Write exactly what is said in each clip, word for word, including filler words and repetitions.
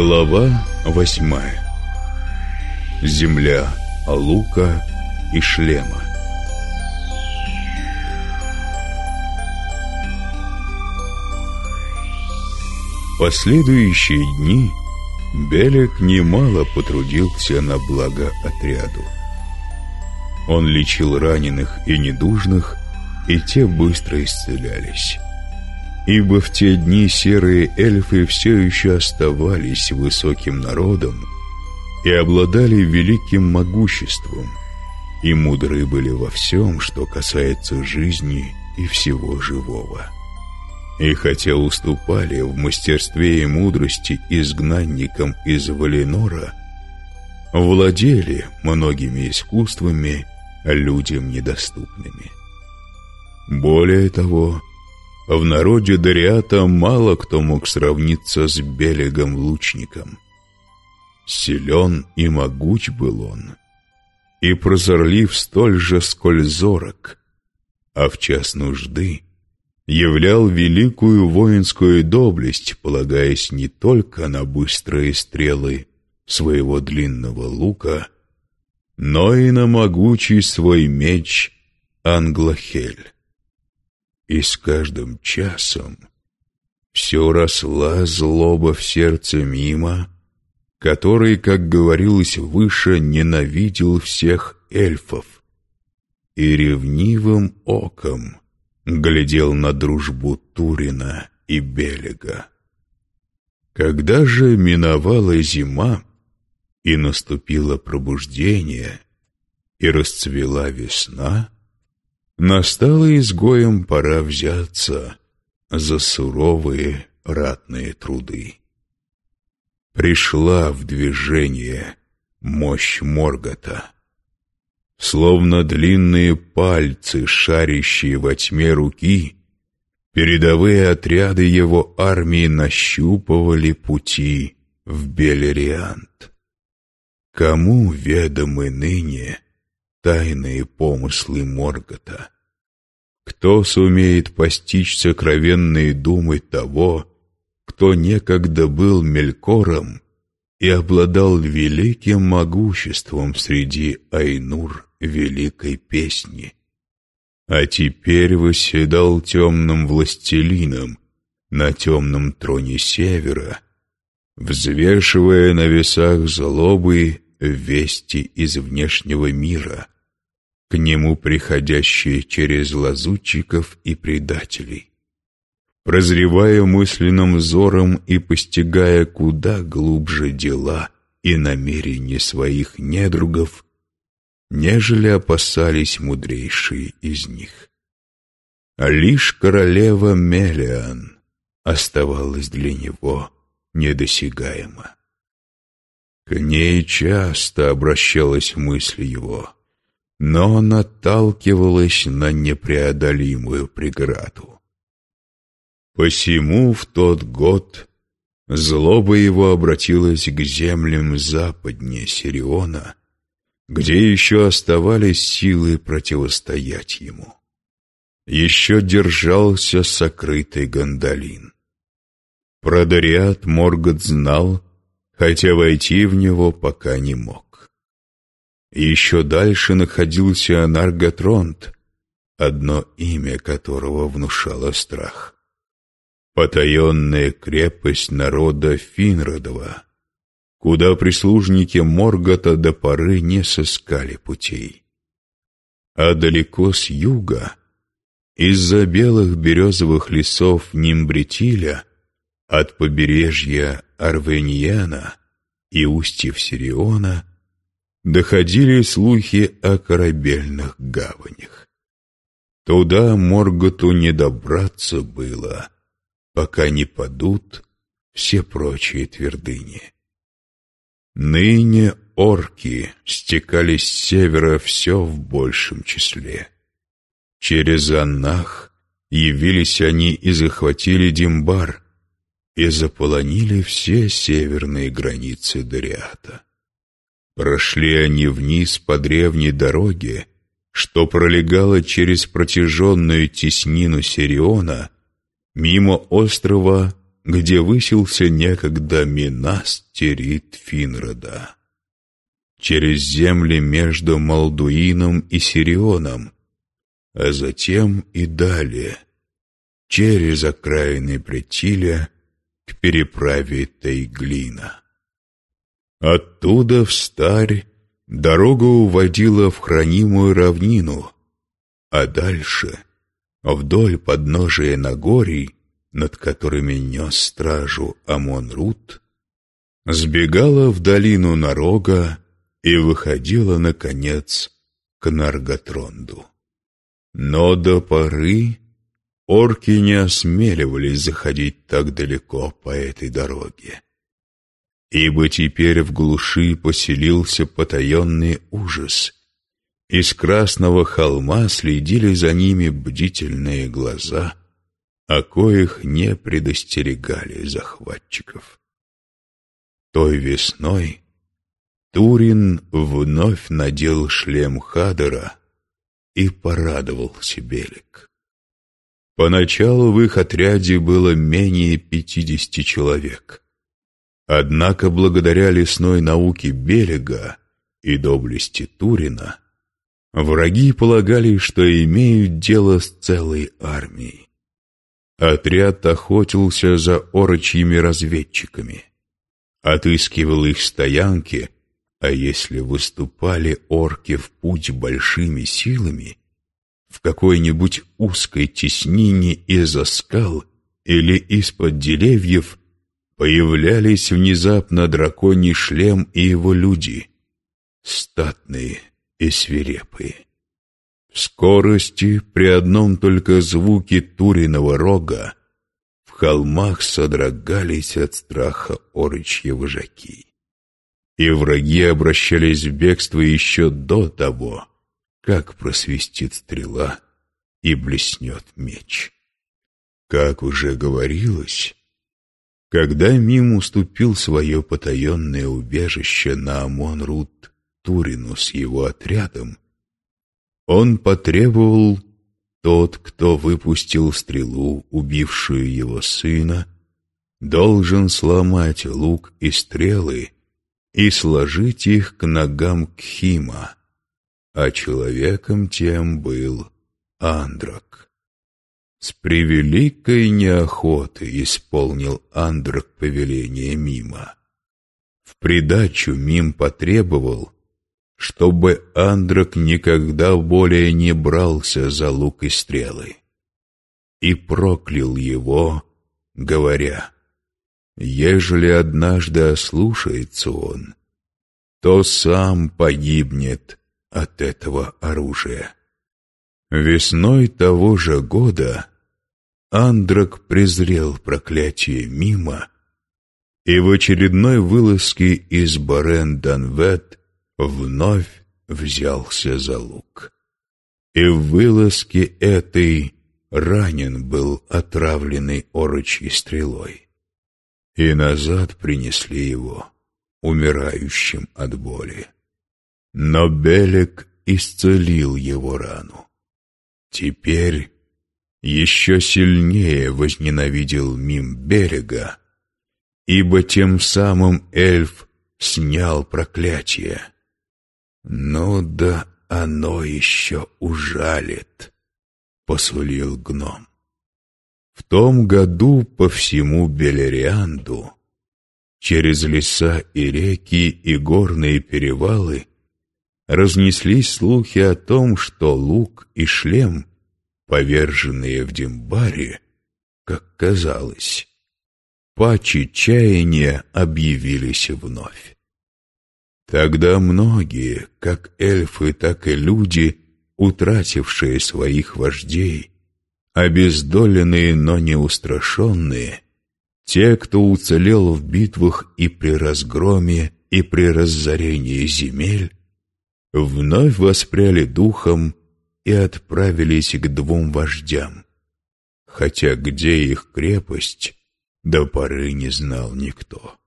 Глава восьмая. Земля лука и шлема. Последующие дни Белек немало потрудился на благо отряду. Он лечил раненых и недужных, и те быстро исцелялись. Ибо в те дни серые эльфы все еще оставались высоким народом и обладали великим могуществом, и мудры были во всем, что касается жизни и всего живого. И хотя уступали в мастерстве и мудрости изгнанникам из Валинора, владели многими искусствами людям недоступными. Более того, в народе Дариата мало кто мог сравниться с Белегом-лучником. Силен и могуч был он, и прозорлив столь же, сколь зорок, а в час нужды являл великую воинскую доблесть, полагаясь не только на быстрые стрелы своего длинного лука, но и на могучий свой меч Англохель. И с каждым часом все росла злоба в сердце Мима, который, как говорилось выше, ненавидел всех эльфов и ревнивым оком глядел на дружбу Турина и Белега. Когда же миновала зима, и наступило пробуждение, и расцвела весна, настало изгоям пора взяться за суровые ратные труды. Пришла в движение мощь Моргота. Словно длинные пальцы, шарящие во тьме руки, передовые отряды его армии нащупывали пути в Белериант. Кому ведомы ныне тайные помыслы Моргота? Кто сумеет постичь сокровенные думы того, кто некогда был Мелькором и обладал великим могуществом среди Айнур великой песни, а теперь восседал темным властелином на темном троне севера, взвешивая на весах злобы вести из внешнего мира, к нему приходящие через лазутчиков и предателей, прозревая мысленным взором и постигая куда глубже дела и намерения своих недругов, нежели опасались мудрейшие из них. А лишь королева Мелиан оставалась для него недосягаема. К ней часто обращалась мысль его, но наталкивалась на непреодолимую преграду. Посему в тот год злоба его обратилась к землям западнее Сириона, где еще оставались силы противостоять ему. Еще держался сокрытый Гандалин. Про Дариат Моргот знал, хотя войти в него пока не мог. Еще дальше находился Нарготронт, одно имя которого внушало страх. Потаенная крепость народа Финродова, куда прислужники Моргота до поры не сыскали путей. А далеко с юга, из-за белых березовых лесов Нимбритиля, от побережья Арвеньяна и устьев Сириона, доходили слухи о корабельных гаванях. Туда Морготу не добраться было, пока не падут все прочие твердыни. Ныне орки стекались с севера все в большем числе. Через Аннах явились они и захватили Димбар, и заполонили все северные границы Дариата. Прошли они вниз по древней дороге, что пролегала через протяженную теснину Сириона, мимо острова где высился некогда Минас Тирит Финрода, через земли между Малдуином и Сирионом, а затем и далее, через окраины Претиля к переправе Тейглина. Оттуда в Старь дорога уводила в хранимую равнину, а дальше, вдоль подножия Нагорий, над которыми нес стражу Амон-Рут, сбегала в долину Нарога и выходила, наконец, к Нарготронду. Но до поры орки не осмеливались заходить так далеко по этой дороге, ибо теперь в глуши поселился потаенный ужас. Из Красного холма следили за ними бдительные глаза, о коих не предостерегали захватчиков. Той весной Турин вновь надел шлем Хадера и порадовался Белек. Поначалу в их отряде было менее пятидесяти человек. Однако благодаря лесной науке Белега и доблести Турина враги полагали, что имеют дело с целой армией. Отряд охотился за орочьими разведчиками, отыскивал их стоянки, а если выступали орки в путь большими силами, в какой-нибудь узкой теснине из-за скал или из-под деревьев появлялись внезапно драконий шлем и его люди, статные и свирепые. В скорости, при одном только звуке Туриного рога, в холмах содрогались от страха орочьи вожаки, и враги обращались в бегство еще до того, как просвистит стрела и блеснет меч. Как уже говорилось, когда Мим уступил свое потаенное убежище на Амон-Рут Турину с его отрядом, он потребовал: тот, кто выпустил стрелу, убившую его сына, должен сломать лук и стрелы и сложить их к ногам Кхима, а человеком тем был Андрок. С превеликой неохотой исполнил Андрок повеление Мима. В придачу Мим потребовал, чтобы Андрок никогда более не брался за лук и стрелы, и проклял его, говоря: ежели однажды ослушается он, то сам погибнет от этого оружия. Весной того же года Андрок презрел проклятие Мима и в очередной вылазке из Борен-Данвет вновь взялся за лук. И в вылазке этой ранен был отравленный орочьей стрелой, и назад принесли его, умирающим от боли. Но Белек исцелил его рану. Теперь еще сильнее возненавидел Мим Белега, ибо тем самым эльф снял проклятие. «Ну да оно еще ужалит», — посулил гном. В том году по всему Белерианду, через леса и реки и горные перевалы, разнеслись слухи о том, что лук и шлем, поверженные в Димбаре, как казалось, пачи чаяния объявились вновь. Тогда многие, как эльфы, так и люди, утратившие своих вождей, обездоленные, но не устрашенные, те, кто уцелел в битвах и при разгроме, и при разорении земель, вновь воспряли духом и отправились к двум вождям, хотя где их крепость, до поры не знал никто.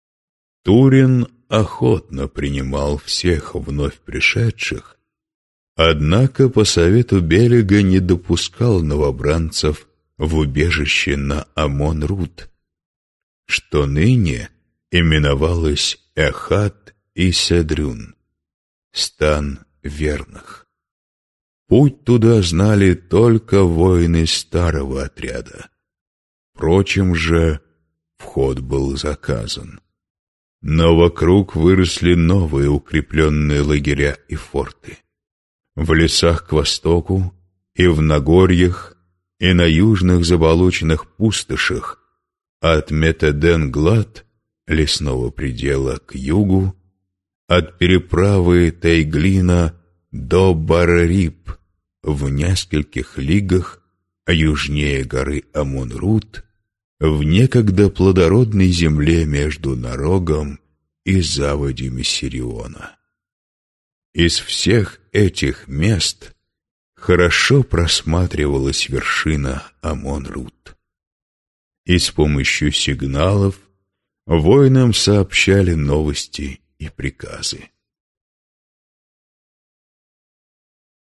Турин охотно принимал всех вновь пришедших, однако по совету Белега не допускал новобранцев в убежище на Амон-Рут, что ныне именовалось Эхат и Седрюн, стан верных. Путь туда знали только воины старого отряда. Прочим же вход был заказан. Но вокруг выросли новые укрепленные лагеря и форты. В лесах к востоку и в Нагорьях, и на южных заболоченных пустошах, от Метеден-Глад, лесного предела, к югу, от переправы Тайглина до Барарип, в нескольких лигах, а южнее горы Амон-Рут, в некогда плодородной земле между Нарогом и заводями Сириона. Из всех этих мест хорошо просматривалась вершина Амон-Рут. И с помощью сигналов воинам сообщали новости и приказы.